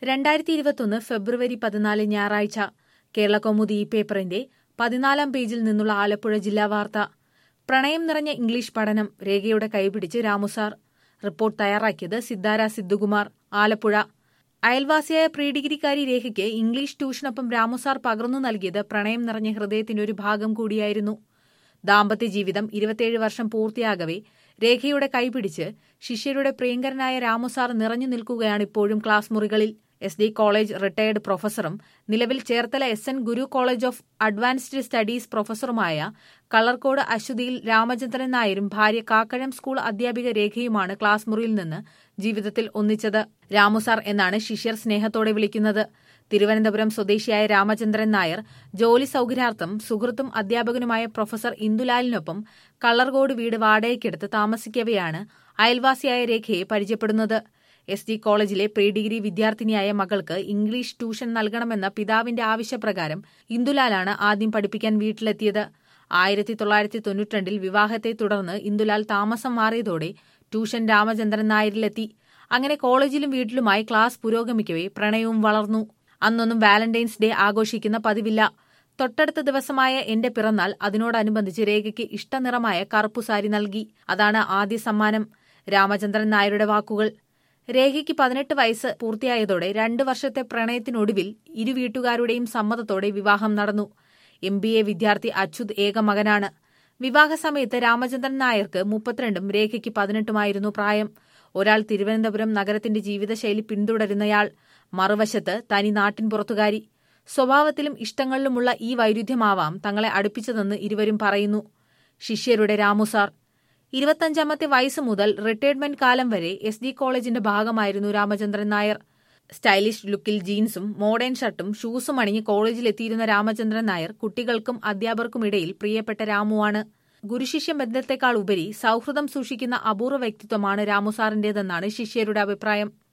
2021 ഫെബ്രുവരി 14 ഞായറാഴ്ച കേരളകൗമുദി ഈ പേപ്പറിന്റെ 14-ാം പേജിൽ നിന്നുള്ള ആലപ്പുഴ ജില്ലാ വാർത്ത. പ്രണയം നിറഞ്ഞ ഇംഗ്ലീഷ് പഠനം രേഖയുടെ കൈപിടിച്ച് രാമുസാർ. റിപ്പോർട്ട് തയ്യാറാക്കിയത് സിദ്ധാര സിദ്ധുകുമാർ, ആലപ്പുഴ. അയൽവാസിയായ പ്രീ ഡിഗ്രിക്കാരി രേഖയ്ക്ക് ഇംഗ്ലീഷ് ട്യൂഷനൊപ്പം രാമുസാർ പകർന്നു നൽകിയത് പ്രണയം നിറഞ്ഞ ഹൃദയത്തിന്റെ ഒരു ഭാഗം കൂടിയായിരുന്നു. ദാമ്പത്യ ജീവിതം 27 വർഷം പൂർത്തിയാകവേ രേഖയുടെ കൈപിടിച്ച് ശിഷ്യരുടെ പ്രിയങ്കരനായ രാമുസാർ നിറഞ്ഞു നിൽക്കുകയാണിപ്പോഴും ക്ലാസ് മുറികളിൽ. SD കോളേജ് റിട്ടയർഡ് പ്രൊഫസറും നിലവിൽ Cherthala SN Guru college of advanced studies പ്രൊഫസറുമായ കളർക്കോട് അശ്വതിയിൽ രാമചന്ദ്രൻ നായരും ഭാര്യ കാക്കഴം സ്കൂൾ അധ്യാപിക രേഖയുമാണ് ക്ലാസ് മുറിയിൽ നിന്ന് ജീവിതത്തിൽ ഒന്നിച്ചത്. രാമുസാർ എന്നാണ് ശിഷ്യർ സ്നേഹത്തോടെ വിളിക്കുന്നത്. തിരുവനന്തപുരം സ്വദേശിയായ രാമചന്ദ്രൻ നായർ ജോലി സൗകര്യാർത്ഥം സുഹൃത്തും അധ്യാപകനുമായ പ്രൊഫസർ ഇന്ദുലാലിനൊപ്പം കളർകോട് വീട് വാടകയ്ക്കെടുത്ത് താമസിക്കവെയാണ് അയൽവാസിയായ രേഖയെ പരിചയപ്പെടുന്നത്. SD കോളേജിലെ പ്രീ ഡിഗ്രി വിദ്യാർത്ഥിനിയായ മകൾക്ക് ഇംഗ്ലീഷ് ട്യൂഷൻ നൽകണമെന്ന പിതാവിന്റെ ആവശ്യപ്രകാരം ഇന്ദുലാലാണ് ആദ്യം പഠിപ്പിക്കാൻ വീട്ടിലെത്തിയത്. 1992 വിവാഹത്തെ തുടർന്ന് ഇന്ദുലാൽ താമസം മാറിയതോടെ ട്യൂഷൻ രാമചന്ദ്രൻ നായരിലെത്തി. അങ്ങനെ കോളേജിലും വീട്ടിലുമായി ക്ലാസ് പുരോഗമിക്കവേ പ്രണയവും വളർന്നു. അന്നൊന്നും വാലന്റൈൻസ് ഡേ ആഘോഷിക്കുന്ന പതിവില്ല. തൊട്ടടുത്ത ദിവസമായ എന്റെ പിറന്നാൾ അതിനോടനുബന്ധിച്ച് രേഖയ്ക്ക് ഇഷ്ടനിറമായ കറുപ്പുസാരി നൽകി. അതാണ് ആദ്യ സമ്മാനം. രാമചന്ദ്രൻ നായരുടെ വാക്കുകൾ. രേഖയ്ക്ക് 18 വയസ്സ് പൂർത്തിയായതോടെ 2 വർഷത്തെ പ്രണയത്തിനൊടുവിൽ ഇരു വീട്ടുകാരുടെയും സമ്മതത്തോടെ വിവാഹം നടന്നു. MBA വിദ്യാർത്ഥി അച്യുത് ഏക മകനാണ്. വിവാഹസമയത്ത് രാമചന്ദ്രൻ നായർക്ക് 32ഉം രേഖയ്ക്ക് 18ഉമായിരുന്നു പ്രായം. ഒരാൾ തിരുവനന്തപുരം നഗരത്തിന്റെ ജീവിതശൈലി പിന്തുടരുന്നയാൾ, മറുവശത്ത് തനി നാട്ടിൻ പുറത്തുകാരി. സ്വഭാവത്തിലും ഇഷ്ടങ്ങളിലുമുള്ള ഈ വൈരുദ്ധ്യമാവാം തങ്ങളെ അടുപ്പിച്ചതെന്ന് ഇരുവരും പറയുന്നു. ശിഷ്യരുടെ രാമുസാർ. 25ാമത്തെ വയസ്സ് മുതൽ റിട്ടയർമെന്റ് കാലം വരെ SD കോളേജിന്റെ ഭാഗമായിരുന്നു രാമചന്ദ്രൻ നായർ. സ്റ്റൈലിഷ് ലുക്കിൽ ജീൻസും മോഡേൺ ഷർട്ടും ഷൂസും അണിഞ്ഞ് കോളേജിലെത്തിയിരുന്ന രാമചന്ദ്രൻ നായർ കുട്ടികൾക്കും അധ്യാപകർക്കുമിടയിൽ പ്രിയപ്പെട്ട രാമുവാണ്. ഗുരുശിഷ്യ ബന്ധത്തെക്കാൾ ഉപരി സൗഹൃദം സൂക്ഷിക്കുന്ന അപൂർവ വ്യക്തിത്വമാണ് രാമുസാറിന്റേതെന്നാണ് ശിഷ്യരുടെ അഭിപ്രായം.